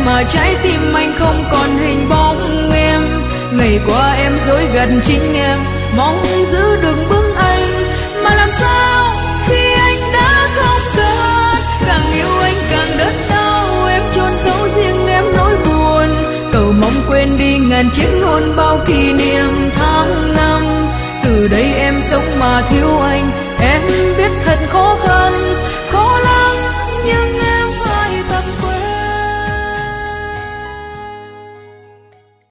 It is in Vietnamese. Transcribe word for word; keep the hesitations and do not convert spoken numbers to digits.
mà trái tim anh không còn hình bóng em. Ngày qua em dối gần chính em, mong giữ được bước anh, mà làm sao khi anh đã không cần. Càng yêu anh càng đớn đau, em chôn giấu riêng em nỗi buồn. Cầu mong quên đi ngàn chiếc hôn bao kỷ niệm tháng năm. Từ đây em sống mà thiếu anh, em biết thật khó khăn.